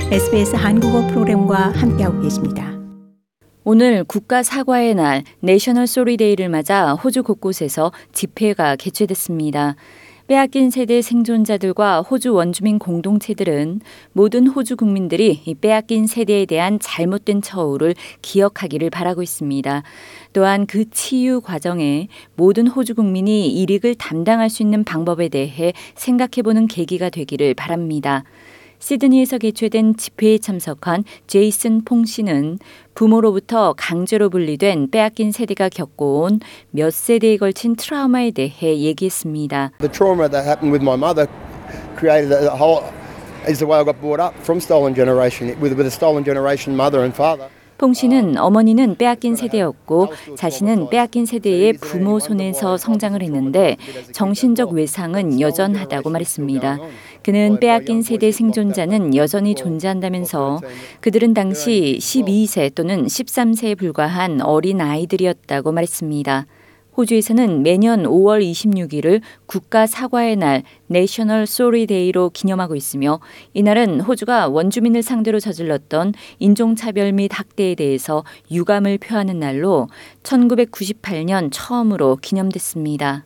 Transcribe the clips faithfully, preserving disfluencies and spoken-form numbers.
에스비에스 한국어 프로그램과 함께하고 계십니다. 오늘 국가 사과의 날 내셔널 소리데이를 맞아 호주 곳곳에서 집회가 개최됐습니다. 빼앗긴 세대 생존자들과 호주 원주민 공동체들은 모든 호주 국민들이 이 빼앗긴 세대에 대한 잘못된 처우를 기억하기를 바라고 있습니다. 또한 그 치유 과정에 모든 호주 국민이 이익을 담당할 수 있는 방법에 대해 생각해보는 계기가 되기를 바랍니다. 시드니에서 개최된 집회에 참석한 제이슨 퐁 씨는 부모로부터 강제로 분리된 빼앗긴 세대가 겪어온 몇 세대에 걸친 트라우마에 대해 얘기했습니다. The trauma that happened with my mother created a whole is the way I got brought up from stolen generation with with a stolen generation mother and father. 퐁 씨는 어머니는 빼앗긴 세대였고 자신은 빼앗긴 세대의 부모 손에서 성장을 했는데 정신적 외상은 여전하다고 말했습니다. 그는 빼앗긴 세대 생존자는 여전히 존재한다면서 그들은 당시 십이 세 또는 십삼 세에 불과한 어린 아이들이었다고 말했습니다. 호주에서는 매년 오월 이십육일을 국가 사과의 날 내셔널 소리 데이로 기념하고 있으며 이날은 호주가 원주민을 상대로 저질렀던 인종차별 및 학대에 대해서 유감을 표하는 날로 천구백구십팔 년 처음으로 기념됐습니다.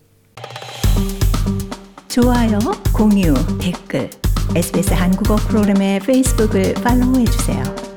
좋아요, 공유, 댓글, 에스비에스 한국어 프로그램의 페이스북을 팔로우해주세요.